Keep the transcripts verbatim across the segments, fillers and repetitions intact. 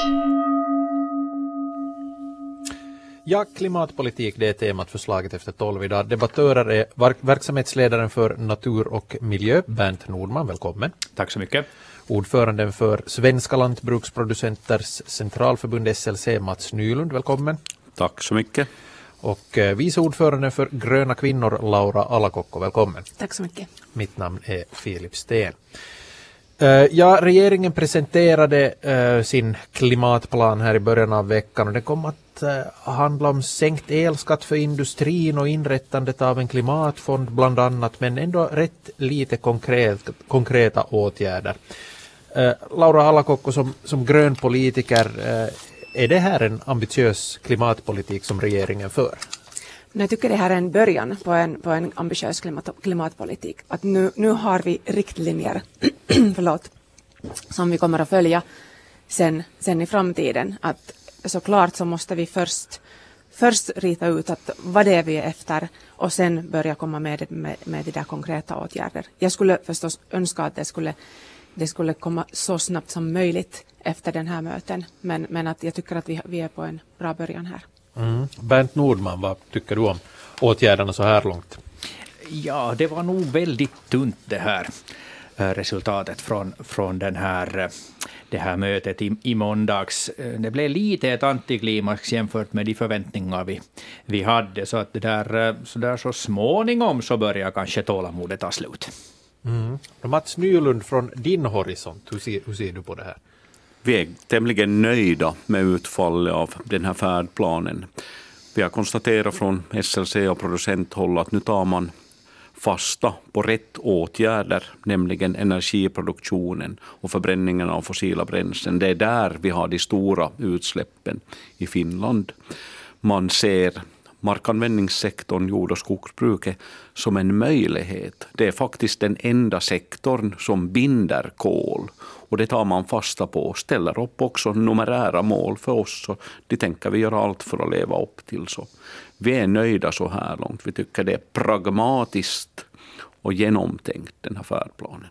Ja, klimatpolitik, det är temat för slaget efter tolv idag. Debattörer är verksamhetsledaren för natur och miljö, Bernt Nordman, välkommen. Tack så mycket. Ordföranden för Svenska lantbruksproducenters centralförbund S L C, Mats Nylund, välkommen. Tack så mycket. Och eh, vice ordförande för Gröna kvinnor, Laura Alakokko, välkommen. Tack så mycket. Mitt namn är Filip Sten. Uh, ja, regeringen presenterade uh, sin klimatplan här i början av veckan och det kom att uh, handla om sänkt elskatt för industrin och inrättandet av en klimatfond bland annat, men ändå rätt lite konkret, konkreta åtgärder. Uh, Laura Alakokko, som, som grön politiker, uh, är det här en ambitiös klimatpolitik som regeringen för? Jag tycker det här är en början på en, på en ambitiös klimat, klimatpolitik. Att nu, nu har vi riktlinjer förlåt, som vi kommer att följa sen, sen i framtiden. Att såklart så måste vi först, först rita ut att vad det är vi är efter och sen börja komma med, med, med de där konkreta åtgärder. Jag skulle förstås önska att det skulle, det skulle komma så snabbt som möjligt efter den här möten. Men, men att jag tycker att vi, vi är på en bra början här. Mm. Bernt Nordman, vad tycker du om åtgärderna så här långt? Ja, det var nog väldigt tunt det här resultatet från, från den här, det här mötet i, i måndags. Det blev lite ett antiklimax jämfört med de förväntningar vi, vi hade. Så att det där, så där så småningom så börjar kanske tålamodet ta slut. Mm. Mats Nylund, från din horisont, hur ser, hur ser du på det här? Vi är tämligen nöjda med utfallet av den här färdplanen. Vi har konstaterat från S L C och producenthåll att nu tar man fasta på rätt åtgärder, nämligen energiproduktionen och förbränningen av fossila bränslen. Det är där vi har de stora utsläppen i Finland. Man ser markanvändningssektorn, jord- och skogsbruket, som en möjlighet. Det är faktiskt den enda sektorn som binder kol. Och det tar man fasta på och ställer upp också numerära mål för oss. Så det tänker vi göra allt för att leva upp till. Så vi är nöjda så här långt. Vi tycker det är pragmatiskt och genomtänkt, den här färdplanen.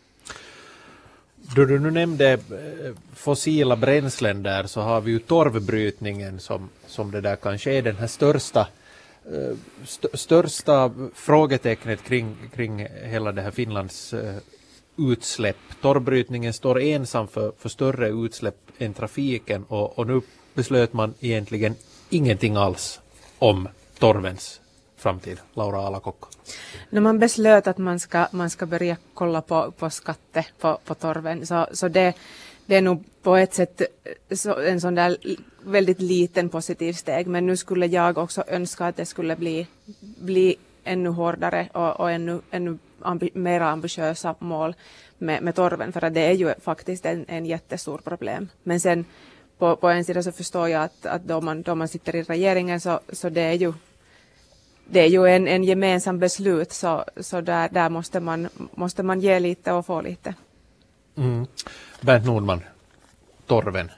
Då du nu nämnde fossila bränslen där, så har vi ju torvbrytningen som, som det där kanske är den här största, st- största frågetecknet kring, kring hela det här Finlands utsläpp. Torvbrytningen står ensam för, för större utsläpp än trafiken och, och nu beslöt man egentligen ingenting alls om torvens framtid. Laura Alakokko. När man beslöt att man ska, man ska börja kolla på, på skatte på, på torven, så, så det, det är nog på ett sätt så, en sån där väldigt liten positiv steg, men nu skulle jag också önska att det skulle bli, bli ännu hårdare och, och ännu, ännu ambi, mer ambitiösa mål med, med torven, för att det är ju faktiskt en, en jättestor problem. Men sen på, på en sida så förstår jag att, att då, man, då man sitter i regeringen så, så det är ju Det är ju en, en gemensam beslut, så, så där, där måste, man, måste man ge lite och få lite. Mm. Bernt Nordman, torven.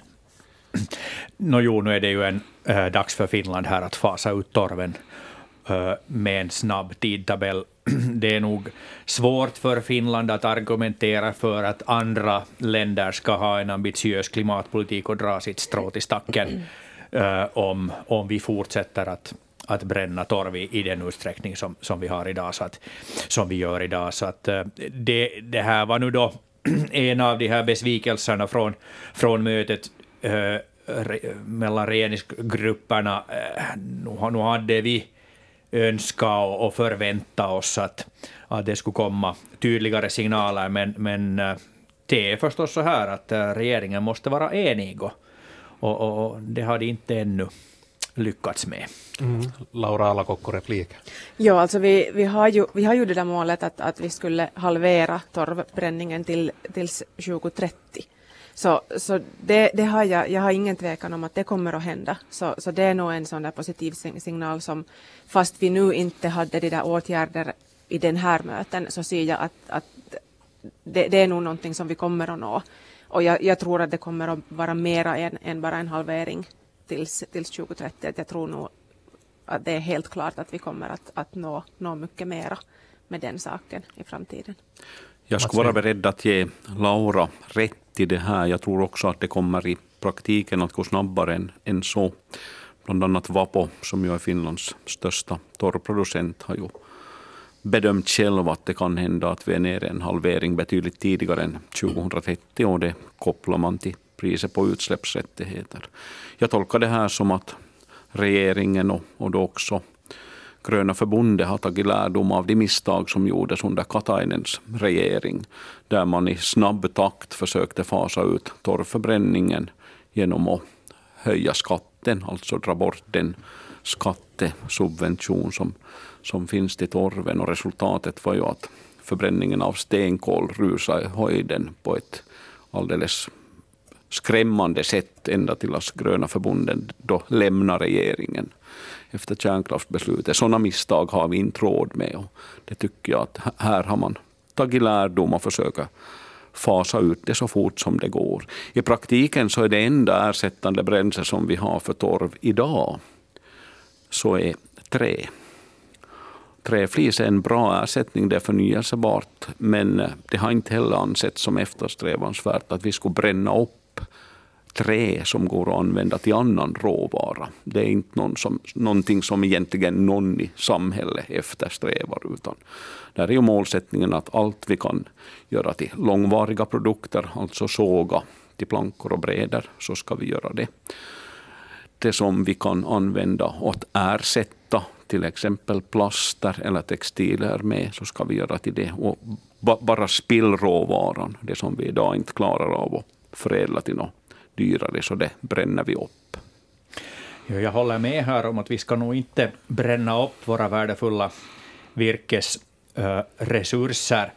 No, jo, nu är det ju en äh, dags för Finland här att fasa ut torven äh, med en snabb tidtabell. Det är nog svårt för Finland att argumentera för att andra länder ska ha en ambitiös klimatpolitik och dra sitt strå till stacken äh, om, om vi fortsätter att att bränna torv i, i den utsträckning som, som vi har idag, så att, som vi gör idag. Så att det, det här var nu då en av de här besvikelserna från, från mötet äh, re, mellan regeringsgrupperna. Äh, nu, nu hade vi önskat och, och förväntat oss att, att det skulle komma tydligare signaler, men, men äh, det är förstås så här att äh, regeringen måste vara enig och, och, och det har de inte ännu lyckats med. Mm. Laura Alakokko, replik. Ja, alltså vi, vi, har ju, vi har ju det där målet att, att vi skulle halvera torvbränningen till, till tjugo-trettio. Så, så det, det har jag, jag har ingen tvekan om att det kommer att hända. Så, så det är nog en sån där positiv signal som, fast vi nu inte hade de där åtgärder i den här möten, så ser jag att, att det, det är nog någonting som vi kommer att nå. Och jag, jag tror att det kommer att vara mera än, än bara en halvering tills, tills tjugo-trettio. Jag tror nog att det är helt klart att vi kommer att, att nå, nå mycket mera med den saken i framtiden. Jag skulle vara beredd att ge Laura rätt i det här. Jag tror också att det kommer i praktiken att gå snabbare än, än så. Bland annat Vapo, som ju är Finlands största torvproducent, har ju bedömt själv att det kan hända att vi är nere en halvering betydligt tidigare än tjugohundratrettio, och det kopplar man till priset på utsläppsrättigheter. Jag tolkar det här som att regeringen och, och då också Gröna förbundet har tagit lärdom av de misstag som gjordes under Katainens regering, där man i snabb takt försökte fasa ut torvförbränningen genom att höja skatten, alltså dra bort den skattesubvention som, som finns till torven, och resultatet var ju att förbränningen av stenkol rusade i höjden på ett alldeles skrämmande sätt ända till att Gröna förbundet då lämnar regeringen efter kärnkraftsbeslutet. Sådana misstag har vi inte råd med, och det tycker jag att här har man tagit lärdom och försöka fasa ut det så fort som det går. I praktiken så är det enda ersättande bränsle som vi har för torv idag så är trä. Träflis är en bra ersättning, det är förnyelsebart, men det har inte heller ansetts som eftersträvansvärt att vi skulle bränna upp trä som går att använda till annan råvara. Det är inte någon som, någonting som egentligen någon i samhället eftersträvar, utan där är ju målsättningen att allt vi kan göra till långvariga produkter, alltså såga till plankor och brädor, så ska vi göra det. Det som vi kan använda och ersätta till exempel plaster eller textiler med, så ska vi göra till det. Och bara spillråvaran, det som vi idag inte klarar av att förädla till något dyrare, så det bränner vi upp. Jag håller med här om att vi ska nog inte bränna upp våra värdefulla virkesresurser.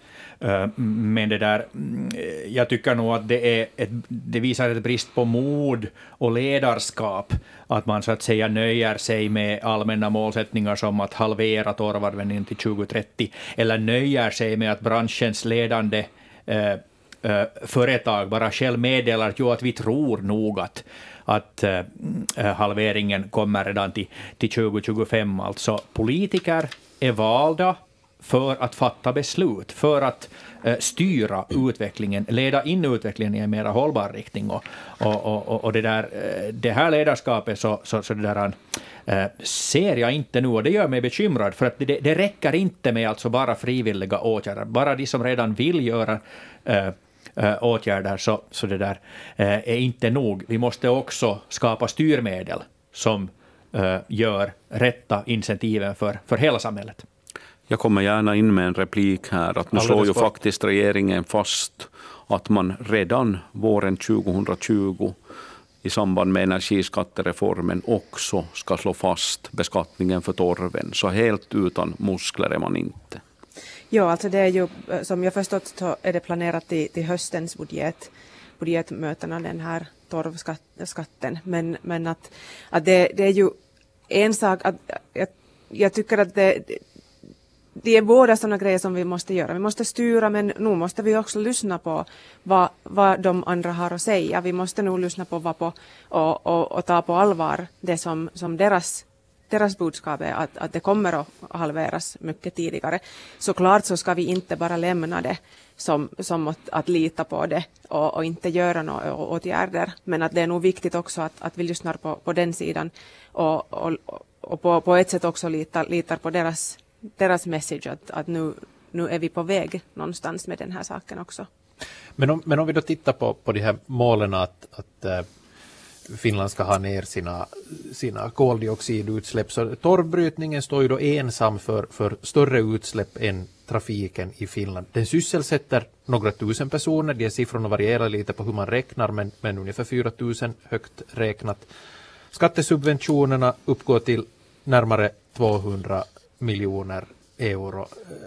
Men det där, jag tycker nog att det, är ett, det visar ett brist på mod och ledarskap att man så att säga nöjer sig med allmänna målsättningar som att halvera torvanvändningen till tjugo trettio, eller nöjer sig med att branschens ledande eh, eh, företag bara själv meddelar ju att vi tror nog att, att eh, halveringen kommer redan till, till tjugo tjugofem. Alltså politiker är valda för att fatta beslut, för att eh, styra utvecklingen, leda in utvecklingen i en mer hållbar riktning. Och, och, och, och det, där, eh, det här ledarskapet så, så, så det där, eh, ser jag inte nu, och det gör mig bekymrad, för att det, det räcker inte med alltså bara frivilliga åtgärder. Bara de som redan vill göra eh, eh, åtgärder, så, så det där eh, är inte nog. Vi måste också skapa styrmedel som eh, gör rätta incentiven för, för hela samhället. Jag kommer gärna in med en replik här, att nu slår ju faktiskt regeringen fast att man redan våren tjugohundratjugo i samband med energiskattereformen också ska slå fast beskattningen för torven. Så helt utan muskler är man inte. Ja, alltså det är ju, som jag förstått, så är det planerat till, till höstens budget, budgetmötena, den här torvskatten. Men, men att, att det, det är ju en sak, att jag, jag tycker att det Det är båda sådana grejer som vi måste göra. Vi måste styra, men nu måste vi också lyssna på vad, vad de andra har att säga. Vi måste nog lyssna på vad på, och, och, och ta på allvar det som, som deras, deras budskap är, att, att det kommer att halveras mycket tidigare. Såklart så ska vi inte bara lämna det som, som att, att lita på det och, och inte göra några åtgärder. Men att det är nog viktigt också att, att vi lyssnar på, på den sidan och, och, och på, på ett sätt också litar, litar på deras deras message att, att nu, nu är vi på väg någonstans med den här saken också. Men om, men om vi då tittar på, på de här målen att, att äh, Finland ska ha ner sina, sina koldioxidutsläpp, så torvbrytningen står ju då ensam för, för större utsläpp än trafiken i Finland. Den sysselsätter några tusen personer, de siffrorna varierar lite på hur man räknar, men, men ungefär fyra tusen högt räknat. Skattesubventionerna uppgår till närmare tvåhundra miljoner euro.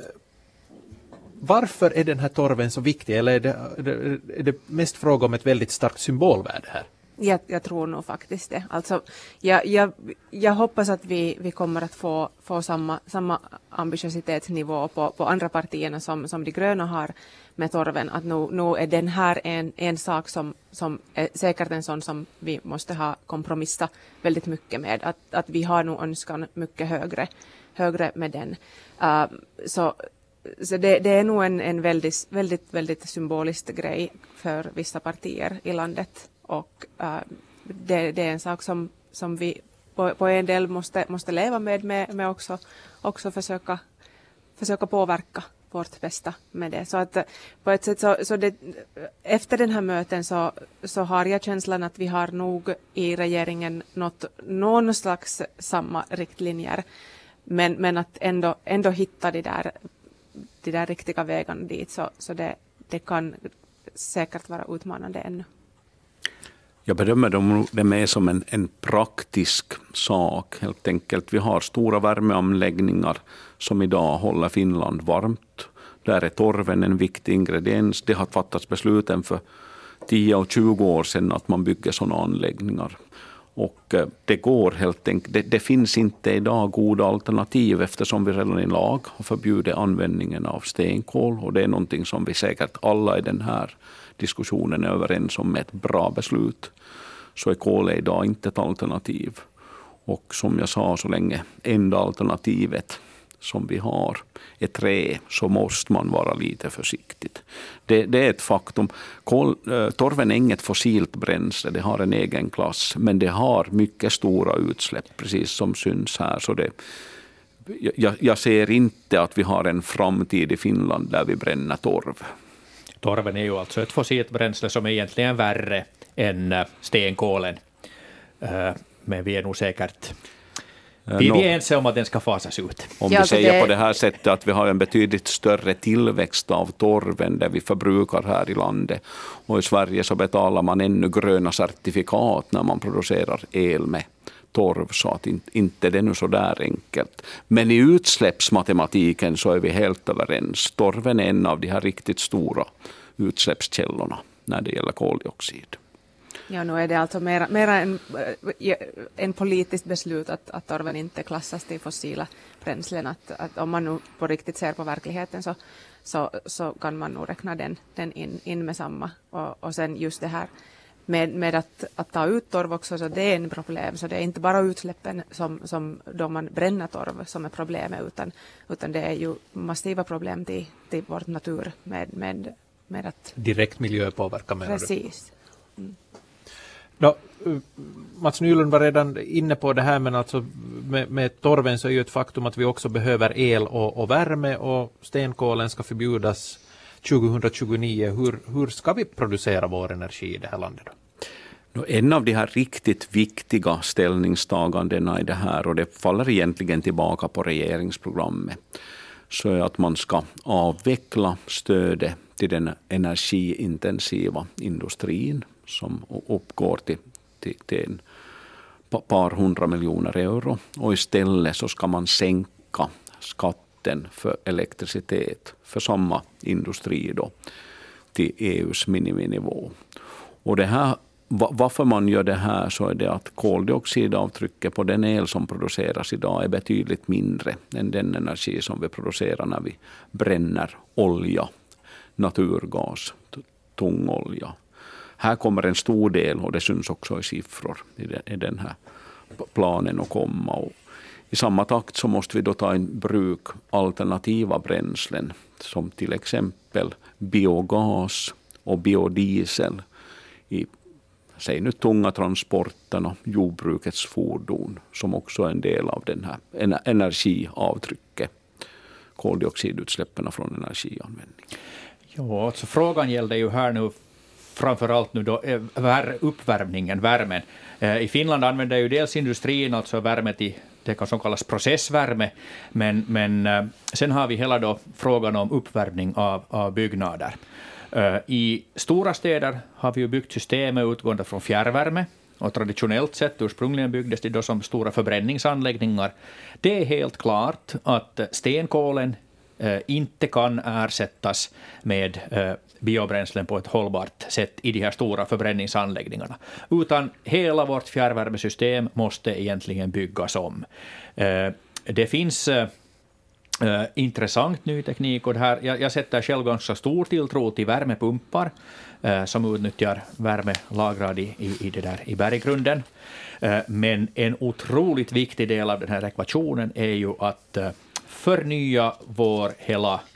Varför är den här torven så viktig? Eller är det, är det mest fråga om ett väldigt starkt symbolvärde här? Jag, jag tror nog faktiskt det. Alltså, jag, jag, jag hoppas att vi, vi kommer att få, få samma, samma ambitiositetsnivå på, på andra partierna som, som de gröna har med torven. Att nu, nu är den här en, en sak som, som är säkert en sån som vi måste ha kompromissa väldigt mycket med. Att, att vi har nog önskan mycket högre högre med den. Uh, så så det, det är nog en, en väldigt, väldigt, väldigt symbolisk grej för vissa partier i landet. och uh, det, det är en sak som, som vi på, på en del måste, måste leva med, med, med också, också försöka, försöka påverka vårt bästa med det. Så att på ett sätt så, så det, efter den här möten så, så har jag känslan att vi har nog i regeringen nått någon slags samma riktlinjer, men, men att ändå, ändå hitta de där, de där riktiga vägarna dit, så, så det, det kan säkert vara utmanande ännu. Jag bedömer det med som en, en praktisk sak helt enkelt. Vi har stora värmeanläggningar som idag håller Finland varmt. Där är torven en viktig ingrediens. Det har fattats besluten för tio och tjugo år sedan att man bygger sådana anläggningar. Och det går helt enkelt. Det, det finns inte idag goda alternativ eftersom vi redan i lag har förbjudit användningen av stenkol. Och det är någonting som vi säkert alla i den här diskussionen är överens om med ett bra beslut. Så är kol idag inte ett alternativ. Och som jag sa, så länge enda alternativet som vi har är trä, så måste man vara lite försiktigt. Det, det är ett faktum. Kol, torven är inget fossilt bränsle, det har en egen klass, men det har mycket stora utsläpp, precis som syns här. Så det, jag, jag ser inte att vi har en framtid i Finland där vi bränner torv. Torven är ju alltså ett fossilt bränsle som är egentligen värre än stenkolen. Men vi är nog säkert vi är ense om att den ska fasas ut. Om ja, vi säger det... på det här sättet att vi har en betydligt större tillväxt av torven där vi förbrukar här i landet. Och i Sverige så betalar man ännu gröna certifikat när man producerar el med torv, så att inte det är nu så där enkelt. Men i utsläppsmatematiken så är vi helt överens. Torven är en av de här riktigt stora utsläppskällorna när det gäller koldioxid. Ja, nu är det alltså mera, mera en, en politiskt beslut att, att torven inte klassas till fossila bränslen. Att, att om man nu på riktigt ser på verkligheten så, så, så kan man nog räkna den, den in, in med samma. Och, och sen just det här med, med att, att ta ut torv också, så det är en problem. Så det är inte bara utsläppen som, som då man bränner torv som är problemet, utan, utan det är ju massiva problem till, till vår natur med, med, med att... Direkt miljöpåverkan menar du? Precis. Mm. No, Mats Nylund var redan inne på det här, men alltså med, med torven så är ju ett faktum att vi också behöver el och, och värme, och stenkolen ska förbjudas tjugohundratjugonio. Hur, hur ska vi producera vår energi i det här landet då? En av de här riktigt viktiga ställningstagandena i det här, och det faller egentligen tillbaka på regeringsprogrammet, så är att man ska avveckla stödet till den energiintensiva industrin som uppgår till, till, till en par hundra miljoner euro. Och istället så ska man sänka skatten för elektricitet för samma industri då till E U:s miniminivå. Och det här, varför man gör det här, så är det att koldioxidavtrycket på den el som produceras idag är betydligt mindre än den energi som vi producerar när vi bränner olja, naturgas, tungolja. Här kommer en stor del, och det syns också i siffror i den här planen att komma. Och i samma takt så måste vi då ta i bruk alternativa bränslen som till exempel biogas och biodiesel i säg nu tunga transporterna, jordbrukets fordon, som också är en del av den här energiavtrycket, koldioxidutsläppen från energianvändning. Ja, alltså frågan gällde ju här nu framförallt nu då uppvärmningen, värmen. I Finland använder ju dels industrin alltså värme till det som kallas processvärme, men, men sen har vi hela då frågan om uppvärmning av, av byggnader. I stora städer har vi ju byggt systemet utgående från fjärrvärme, och traditionellt sett ursprungligen byggdes det då som stora förbränningsanläggningar. Det är helt klart att stenkolen eh, inte kan ersättas med eh, biobränslen på ett hållbart sätt i de här stora förbränningsanläggningarna, utan hela vårt fjärrvärmesystem måste egentligen byggas om. Eh, det finns eh, Uh, intressant ny teknik, och det här, jag, jag sätter själv ganska stor tilltro till värmepumpar uh, som utnyttjar värme lagrad i, i, i, det där, i berggrunden. Uh, men en otroligt viktig del av den här ekvationen är ju att uh, förnya vår hela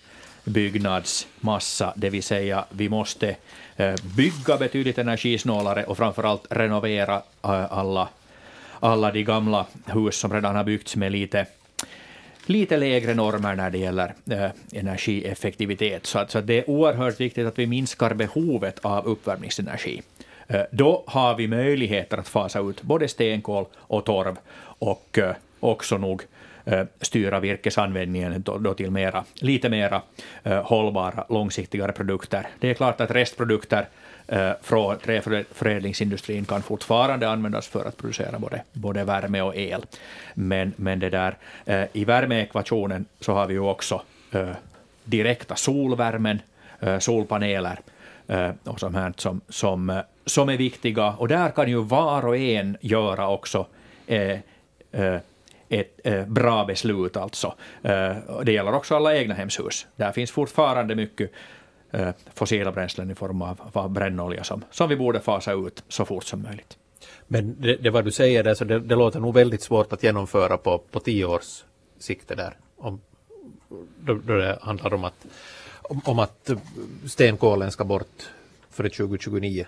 byggnadsmassa, det vill säga vi måste bygga betydligt energisnålare och framförallt renovera alla, alla de gamla hus som redan har byggts med lite lite lägre normer när det gäller eh, energieffektivitet. Så, att, så att det är oerhört viktigt att vi minskar behovet av uppvärmningsenergi. Eh, då har vi möjligheter att fasa ut både stenkol och torv och eh, också nog eh, styra virkesanvändningen då, då till mera, lite mera eh, hållbara, långsiktigare produkter. Det är klart att restprodukter eh, från träförädlingsindustrin kan fortfarande användas för att producera både, både värme och el. Men, men det där, eh, i värmeekvationen så har vi ju också eh, direkta solvärmen, eh, solpaneler eh, och sånt här som, som, eh, som är viktiga. Och där kan ju var och en göra också eh, eh, ett eh, bra beslut. Alltså. Eh, det gäller också alla egna hemshus. Där finns fortfarande mycket eh, fossila bränslen i form av, av brännolja som, som vi borde fasa ut så fort som möjligt. Men det, det vad du säger där, så det, det låter nog väldigt svårt att genomföra på, på tio års sikte där. Om, då, då det handlar om att, om, om att stenkolen ska bort för tjugo tjugonio.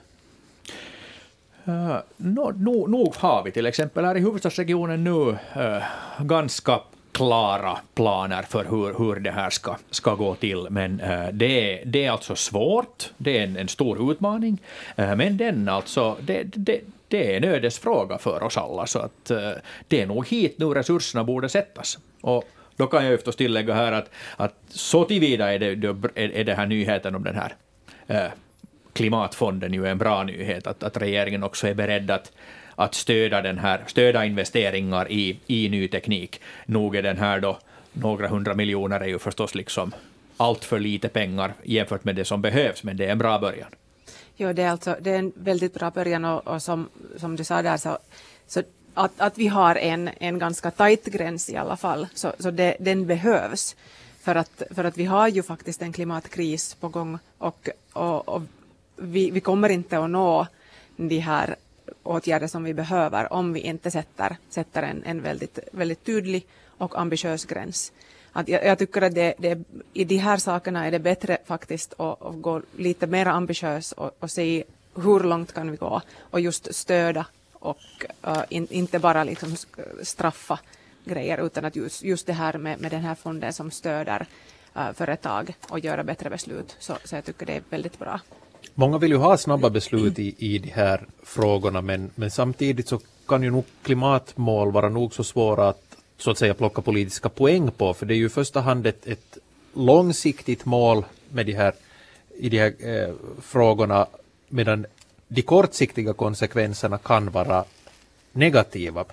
Uh, no, no, nog har vi till exempel här i huvudstadsregionen nu uh, ganska klara planer för hur, hur det här ska, ska gå till. Men uh, det, det är alltså svårt, det är en, en stor utmaning, uh, men den alltså, det, det, det är en ödesfråga för oss alla. Så att, uh, det är nog hit nu resurserna borde sättas. Och då kan jag förstås tillägga här att, att så tillvida är det, är, är det här nyheten om den här uh, klimatfonden ju är en bra nyhet, att, att regeringen också är beredd att, att stödja, den här, stödja investeringar i, i ny teknik. Nog är den här då, några hundra miljoner är ju förstås liksom allt för lite pengar jämfört med det som behövs, men det är en bra början. Ja, det är, alltså, det är en väldigt bra början och, och som, som du sa där så, så att, att vi har en, en ganska tajt gräns i alla fall, så, så det, den behövs för att, för att vi har ju faktiskt en klimatkris på gång och, och, och Vi, vi kommer inte att nå de här åtgärder som vi behöver om vi inte sätter, sätter en, en väldigt, väldigt tydlig och ambitiös gräns. Att jag, jag tycker att det, det, i de här sakerna är det bättre faktiskt att, att gå lite mer ambitiös och, och se hur långt kan vi gå och just stöda och uh, in, inte bara liksom straffa grejer utan att just, just det här med, med den här fonden som stöder uh, företag och göra bättre beslut. Så, så jag tycker det är väldigt bra. Många vill ju ha snabba beslut i, i de här frågorna, men, men samtidigt så kan ju nog klimatmål vara nog så svåra att så att säga plocka politiska poäng på, för det är ju i första hand ett, ett långsiktigt mål med de här, i de här eh, frågorna, medan de kortsiktiga konsekvenserna kan vara negativa.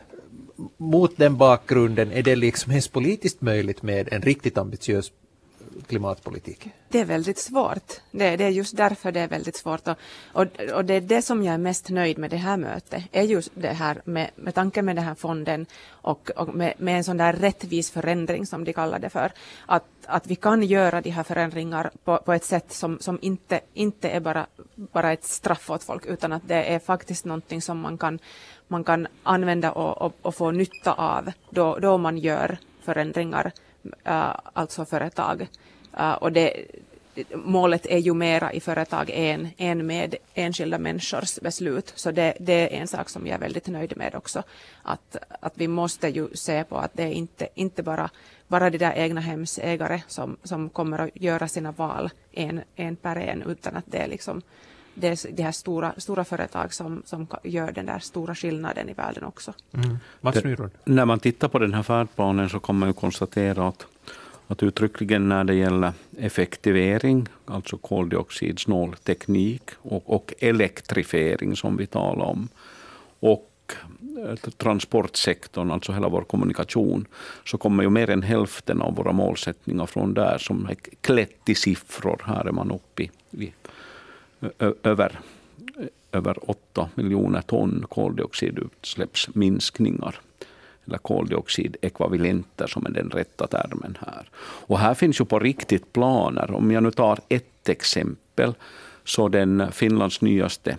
Mot den bakgrunden är det liksom ens politiskt möjligt med en riktigt ambitiös klimatpolitik? Det är väldigt svårt. Det, det är just därför det är väldigt svårt. Och, och, och det är det som jag är mest nöjd med det här mötet. Är just det här med, med tanken med den här fonden och, och med, med en sån där rättvis förändring som de kallar det för. Att, att vi kan göra de här förändringar på, på ett sätt som, som inte, inte är bara, bara ett straff åt folk, utan att det är faktiskt någonting som man kan, man kan använda och, och, och få nytta av då, då man gör förändringar. Uh, alltså företag. Uh, och det, målet är ju mera i företag än, än med enskilda människors beslut. Så det, det är en sak som jag är väldigt nöjd med också. Att, att vi måste ju se på att det är inte, inte bara, bara de där egna hemsägare som, som kommer att göra sina val en, en per en, utan att det är liksom det är de här stora, stora företag som, som gör den där stora skillnaden i världen också. Mm. Mats Nylund. När man tittar på den här färdplanen så kan man ju konstatera att, att uttryckligen när det gäller effektivering, alltså koldioxidsnål teknik och, och elektrifiering som vi talar om, och transportsektorn, alltså hela vår kommunikation, så kommer ju mer än hälften av våra målsättningar från där som är klätt i siffror. Här är man uppe i, i över, över åtta miljoner ton koldioxidutsläppsminskningar eller koldioxidekvivalenter som är den rätta termen här. Och här finns ju på riktigt planer. Om jag nu tar ett exempel, så den Finlands nyaste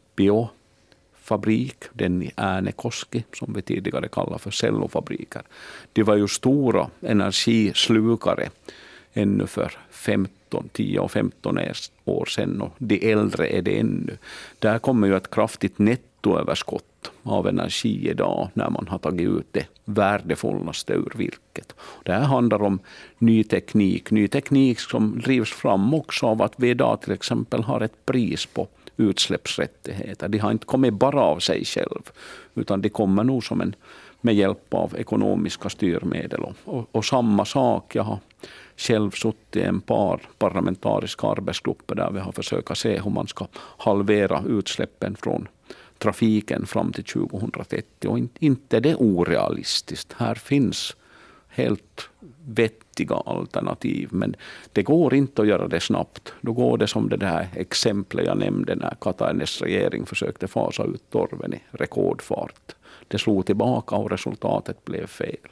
biofabrik, den i Äänekoski som vi tidigare kallade för cellofabriker, det var ju stora energislukare ännu för femton, tio och femton år sedan, och de äldre är det ännu. Där kommer ju ett kraftigt nettoöverskott av energi idag när man har tagit ut det värdefullaste ur virket. Det här handlar om ny teknik, ny teknik som drivs fram också av att vi idag till exempel har ett pris på utsläppsrättigheter. De har inte kommit bara av sig själv, utan de kommer nog som en, med hjälp av ekonomiska styrmedel. Och, och, och samma sak, jag har själv suttit i en par parlamentariska arbetsgrupper där vi har försökt se hur man ska halvera utsläppen från trafiken fram till tjugohundratrettio. Och inte det är orealistiskt. Här finns helt vettiga alternativ, men det går inte att göra det snabbt. Då går det som det där exemplet jag nämnde när Kataines regering försökte fasa ut torven i rekordfart. Det slog tillbaka och resultatet blev fel.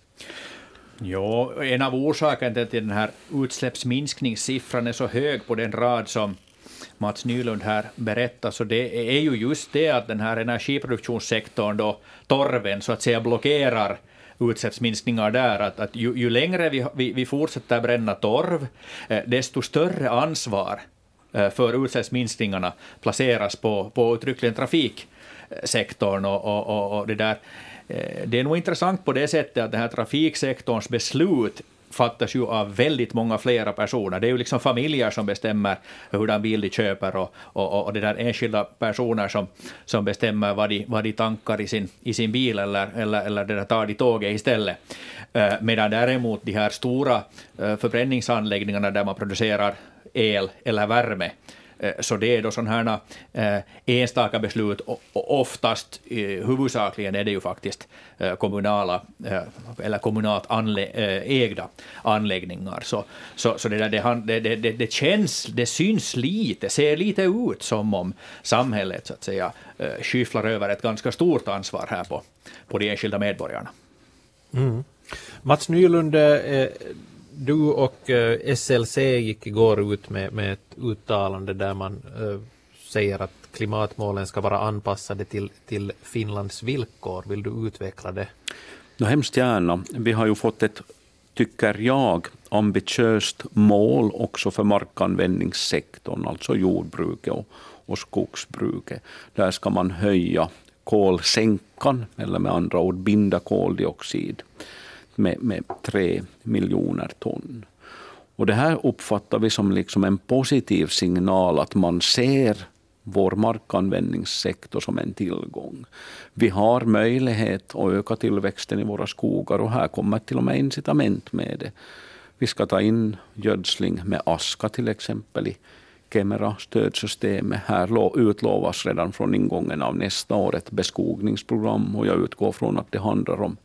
Ja, en av orsakerna till att den här utsläppsminskningssiffran är så hög på den rad som Mats Nylund här berättar, så det är ju just det att den här energiproduktionssektorn då, torven, så att säga blockerar utsläppsminskningar där, att, att ju, ju längre vi, vi, vi fortsätter bränna torv, eh, desto större ansvar eh, för utsläppsminskningarna placeras på, på uttryckligen trafiksektorn, och, och, och, och det där. Eh, det är nog intressant på det sättet att den här trafiksektorns beslut fattas ju av väldigt många flera personer. Det är ju liksom familjer som bestämmer hurdan bil de köper, och, och, och det där enskilda personer som, som bestämmer vad de, vad de tankar i sin, i sin bil, eller, eller, eller det där tar de tåget istället. Eh, medan däremot de här stora eh, förbränningsanläggningarna där man producerar el eller värme, så det är då sådana här eh, enstaka beslut, och, och oftast eh, huvudsakligen är det ju faktiskt eh, kommunala eh, eller kommunalt anlä, eh, ägda anläggningar. Så, så, så det, där, det, det, det, det känns, det syns lite, ser lite ut som om samhället så att säga eh, skyfflar över ett ganska stort ansvar här på, på de enskilda medborgarna. Mm. Mats Nylund, eh, du och eh, S L C gick igår ut med, med ett uttalande där man eh, säger att klimatmålen ska vara anpassade till, till Finlands villkor. Vill du utveckla det? Ja, hemskt gärna. Vi har ju fått ett, tycker jag, ambitiöst mål också för markanvändningssektorn, alltså jordbruket och, och skogsbruket. Där ska man höja kolsänkan, eller med andra ord binda koldioxid med, med tre miljoner ton. Och det här uppfattar vi som liksom en positiv signal, att man ser vår markanvändningssektor som en tillgång. Vi har möjlighet att öka tillväxten i våra skogar, och här kommer till och med incitament med det. Vi ska ta in gödsling med aska till exempel i Kemera-stödsystemet. Här utlovas redan från ingången av nästa år ett beskogningsprogram, och jag utgår från att det handlar om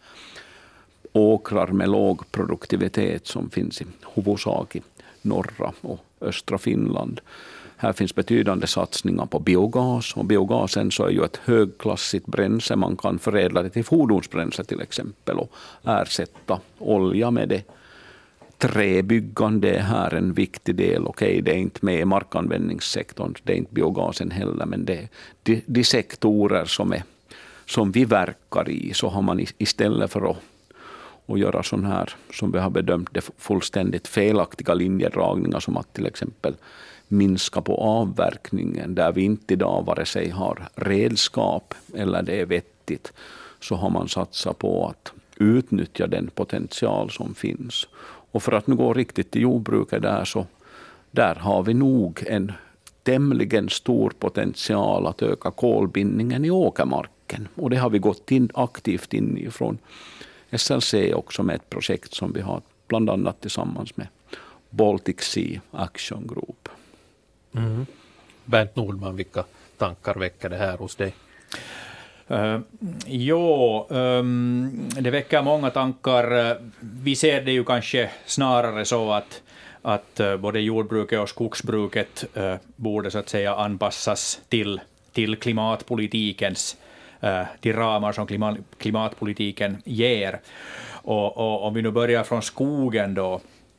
åkrar med låg produktivitet som finns i huvudsak i norra och östra Finland. Här finns betydande satsningar på biogas, och biogasen så är ju ett högklassigt bränsle. Man kan förädla det till fordonsbränsle till exempel och ersätta olja med det. Träbyggande är här en viktig del. Okej, det är inte med i markanvändningssektorn, det är inte biogasen heller, men det är de, de sektorer som, är, som vi verkar i, så har man istället för att och göra sån här, som vi har bedömt det, fullständigt felaktiga linjedragningar, som att till exempel minska på avverkningen där vi inte idag vare sig har redskap eller det är vettigt, så har man satsat på att utnyttja den potential som finns. Och för att nu gå riktigt till jordbruket där, så där har vi nog en tämligen stor potential att öka kolbindningen i åkermarken, och det har vi gått in aktivt in i från S L C också med ett projekt som vi har bland annat tillsammans med Baltic Sea Action Group. Mm. Bernt Nordman, vilka tankar väcker det här hos dig? Uh, jo, um, det väcker många tankar. Vi ser det ju kanske snarare så att, att uh, både jordbruket och skogsbruket uh, borde så att säga anpassas till, till klimatpolitikens de ramar som klimat, klimatpolitiken ger. Och, och om vi nu börjar från skogen då,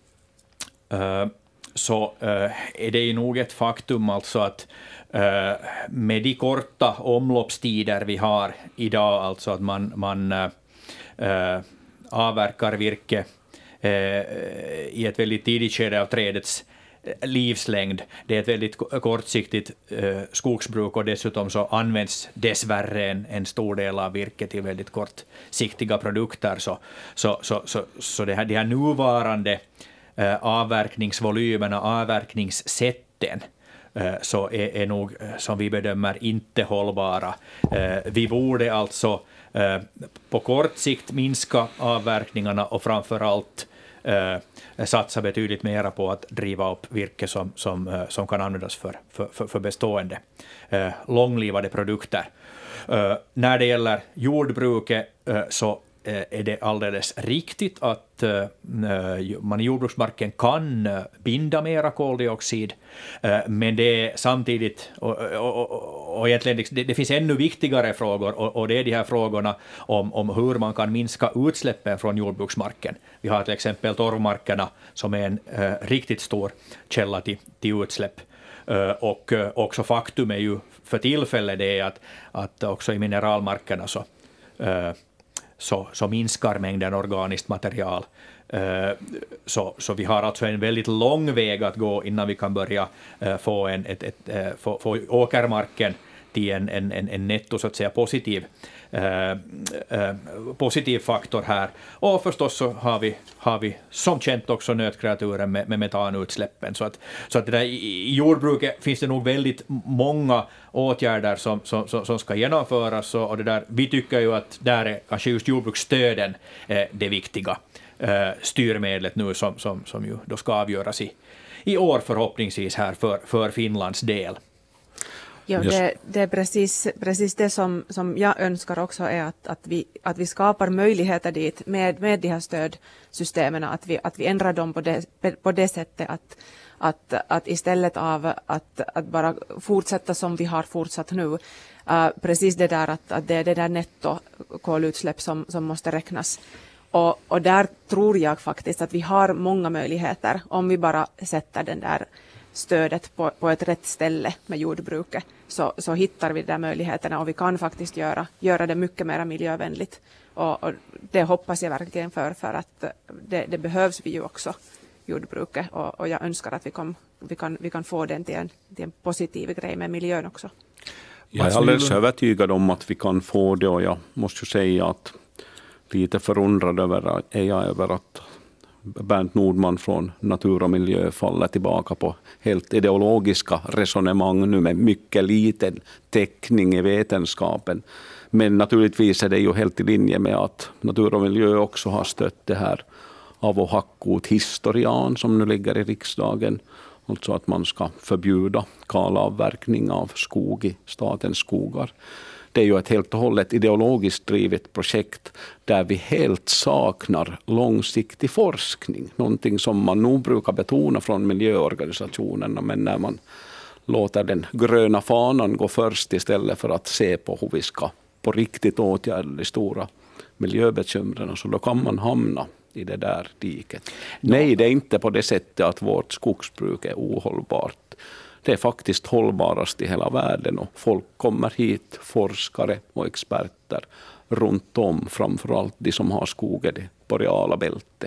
uh, så uh, är det ju nog ett faktum alltså att uh, med de korta omloppstider vi har idag, alltså att man, man uh, avverkar virke eh, i ett väldigt tidigt skede av trädets livslängd. Det är ett väldigt kortsiktigt eh, skogsbruk och dessutom så används dessvärre en, en stor del av virket till väldigt kortsiktiga produkter. Så, så, så, så, så det här, de här nuvarande eh, avverkningsvolymerna, avverkningssätten eh, så är, är nog, som vi bedömer, inte hållbara. Eh, vi borde alltså eh, på kort sikt minska avverkningarna och framförallt Eh, satsa betydligt mera på att driva upp virke som, som, eh, som kan användas för, för, för bestående eh, långlivade produkter. Eh, när det gäller jordbruket eh, så eh, är det alldeles riktigt att eh, man i jordbruksmarken kan eh, binda mera koldioxid, eh, men det är samtidigt, och, och, och, och egentligen det, det finns ännu viktigare frågor, och, och det är de här frågorna om, om hur man kan minska utsläppen från jordbruksmarken. Vi har till exempel torvmarkerna som är en eh, riktigt stor källa till, till utsläpp. Uh, och uh, också faktum är ju för tillfället det är att, att också i mineralmarkerna så, uh, så, så minskar mängden organiskt material. Uh, så, så vi har alltså en väldigt lång väg att gå innan vi kan börja uh, få, en, ett, ett, uh, få, få åkermarken till en, en, en, en netto så att säga positiv, uh, uh, positiv faktor här. Och förstås så har vi, har vi som känt också nötkreaturen med, med metanutsläppen. Så att, så att det där, i jordbruket finns det nog väldigt många åtgärder som, som, som ska genomföras. Och det där, vi tycker ju att där är kanske just jordbruksstöden eh, det viktiga eh, styrmedlet nu som, som, som ju då ska avgöras i, i år förhoppningsvis här för, för Finlands del. Ja, det, det är precis, precis det som, som jag önskar också, är att, att, vi, att vi skapar möjligheter dit med, med de här stödsystemen, att vi, att vi ändrar dem på det, på det sättet att, att, att istället av att, att bara fortsätta som vi har fortsatt nu, uh, precis det där att, att det är det där nettokolutsläpp som, som måste räknas. Och, och där tror jag faktiskt att vi har många möjligheter om vi bara sätter den där stödet på, på ett rätt ställe med jordbruket, så, så hittar vi de där möjligheterna, och vi kan faktiskt göra, göra det mycket mer miljövänligt. Och, och det hoppas jag verkligen för, för att det, det behövs vi ju också, jordbruket, och, och jag önskar att vi, kom, vi, kan, vi kan få den till en, till en positiv grej med miljön också. Jag är alldeles övertygad om att vi kan få det, och jag måste säga att lite förundrad över, är jag över att Bernt Nordman från Natur och miljö faller tillbaka på helt ideologiska resonemang nu med mycket liten täckning i vetenskapen. Men naturligtvis är det ju helt i linje med att Natur och miljö också har stött det här av och hackot historian som nu ligger i riksdagen. Alltså att man ska förbjuda kalavverkning av skog i statens skogar. Det är ju ett helt och hållet ideologiskt drivet projekt där vi helt saknar långsiktig forskning. Någonting som man nog brukar betona från miljöorganisationerna, men när man låter den gröna fanan gå först istället för att se på hur vi ska på riktigt åtgärda de stora miljöbekymren, så då kan man hamna i det där diket. Nej, det är inte på det sättet att vårt skogsbruk är ohållbart. Det är faktiskt hållbarast i hela världen, och folk kommer hit, forskare och experter runt om, framförallt de som har skog i det boreala bältet.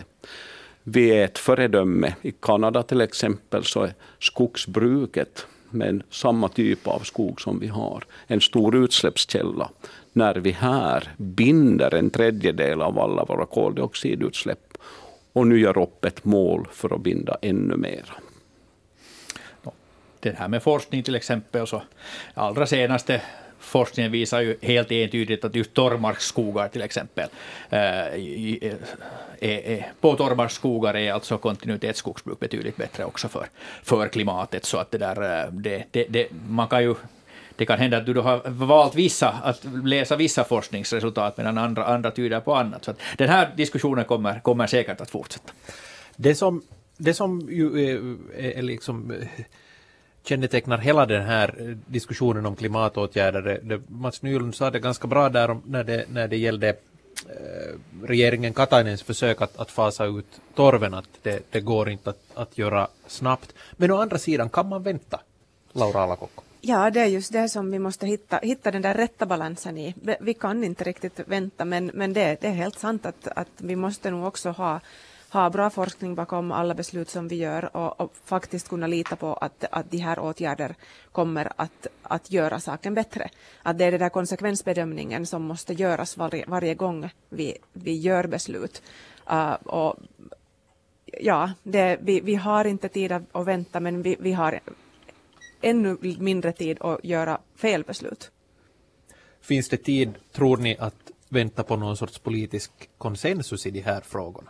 Vi är ett föredöme. I Kanada till exempel så är skogsbruket med samma typ av skog som vi har en stor utsläppskälla, när vi här binder en tredjedel av alla våra koldioxidutsläpp och nu gör upp ett mål för att binda ännu mer. Det här med forskning till exempel, så allra senaste forskningen visar ju helt entydigt att just torrmarksskogar till exempel, eh, är, är, på torrmarksskogar är alltså kontinuitetsskogsbruk betydligt bättre också för, för klimatet, så att det där, det, det, det, man kan ju, det kan hända att du då har valt vissa, att läsa vissa forskningsresultat medan andra, andra tyder på annat, så att den här diskussionen kommer, kommer säkert att fortsätta. Det som, det som ju är, är liksom kännetecknar hela den här diskussionen om klimatåtgärder. Det, det, Mats Nylund sa det ganska bra där om, när, det, när det gällde eh, regeringen Katainens försök att, att fasa ut torven, att det, det går inte att, att göra snabbt. Men å andra sidan, kan man vänta, Laura Alakokko? Ja, det är just det som vi måste hitta, hitta den där rätta balansen i. Vi kan inte riktigt vänta, men, men det, det är helt sant att, att vi måste nog också ha ha bra forskning bakom alla beslut som vi gör och, och faktiskt kunna lita på att, att de här åtgärder kommer att, att göra saken bättre. Att det är den där konsekvensbedömningen som måste göras varje, varje gång vi, vi gör beslut. Uh, och ja, det, vi, vi har inte tid att, att vänta, men vi, vi har ännu mindre tid att göra fel beslut. Finns det tid, tror ni, att vänta på någon sorts politisk konsensus i de här frågorna?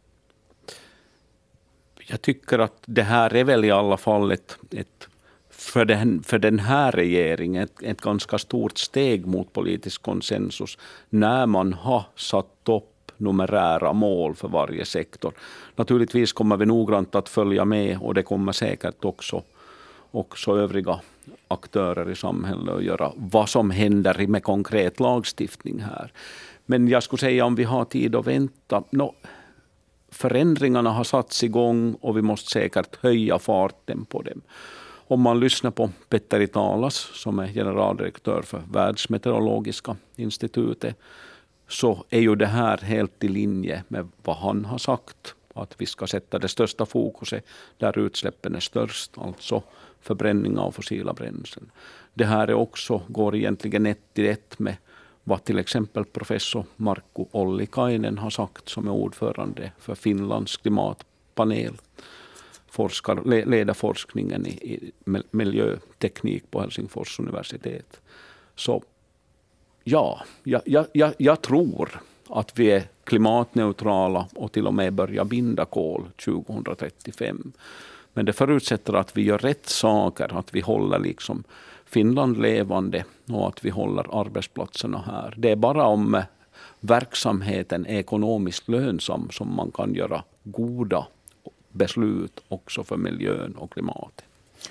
Jag tycker att det här är väl i alla fall ett, ett för, den, för den här regeringen ett, ett ganska stort steg mot politisk konsensus när man har satt upp numerära mål för varje sektor. Naturligtvis kommer vi noggrant att följa med, och det kommer säkert också, också övriga aktörer i samhället att göra vad som händer med konkret lagstiftning här. Men jag skulle säga, om vi har tid att vänta, no, förändringarna har satts igång och vi måste säkert höja farten på dem. Om man lyssnar på Petteri Taalas, som är generaldirektör för Världsmeteorologiska institutet, så är ju det här helt i linje med vad han har sagt. Att vi ska sätta det största fokuset där utsläppen är störst, alltså förbränning av fossila bränslen. Det här är också, går egentligen ett till ett med vad till exempel professor Markku Ollikainen har sagt, som är ordförande för Finlands klimatpanel. Forskar, leder forskningen i, i miljöteknik på Helsingfors universitet. Så ja, jag, jag, jag tror att vi är klimatneutrala och till och med börjar binda kol tjugohundratrettiofem. Men det förutsätter att vi gör rätt saker, att vi håller liksom Finland levande och att vi håller arbetsplatserna här. Det är bara om verksamheten är ekonomiskt lönsam som man kan göra goda beslut också för miljön och klimatet.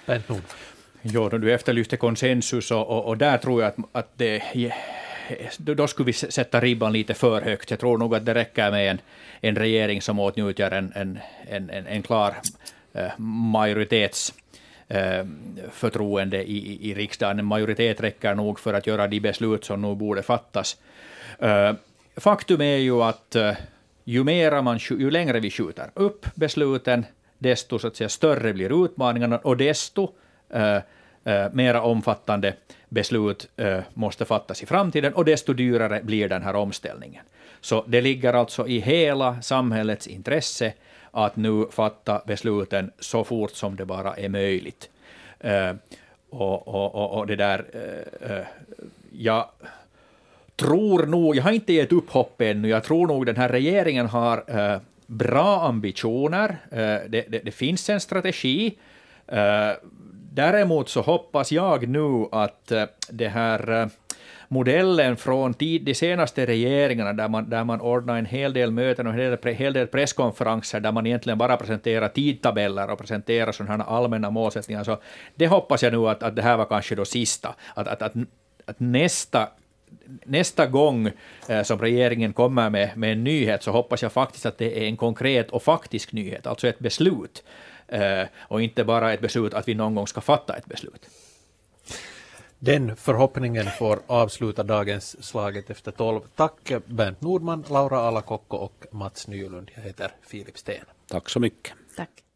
Ja, du efterlyste konsensus och, och, och där tror jag att, att det, då skulle vi sätta ribban lite för högt. Jag tror nog att det räcker med en, en regering som åtnjuter en, en, en, en, en klar eh, majoritets eh, förtroende i, i riksdagen. En majoritet räcker nog för att göra de beslut som nog borde fattas. Eh, faktum är ju att eh, ju, mera man, ju längre vi skjuter upp besluten, desto så att säga, större blir utmaningarna och desto eh, eh, mera omfattande beslut eh, måste fattas i framtiden och desto dyrare blir den här omställningen. Så det ligger alltså i hela samhällets intresse att nu fatta besluten så fort som det bara är möjligt. Eh, och, och, och, och det där, eh, eh, jag tror nog, jag har inte gett upp hopp ännu, jag tror nog den här regeringen har eh, bra ambitioner, eh, det, det, det finns en strategi. Eh, däremot så hoppas jag nu att eh, det här eh, modellen från tid, de senaste regeringarna där man, där man ordnar en hel del möten och en hel del, hel del presskonferenser där man egentligen bara presenterar tidtabeller och presenterar sådana här allmänna målsättningar. Så det hoppas jag nu att, att det här var kanske då sista. Att, att, att, att nästa, nästa gång eh, som regeringen kommer med, med en nyhet så hoppas jag faktiskt att det är en konkret och faktisk nyhet, alltså ett beslut. Eh, och inte bara ett beslut att vi någon gång ska fatta ett beslut. Den förhoppningen får avsluta dagens Slaget efter tolv. Tack Bernt Nordman, Laura Alakokko och Mats Nylund. Jag heter Filip Sten. Tack så mycket. Tack.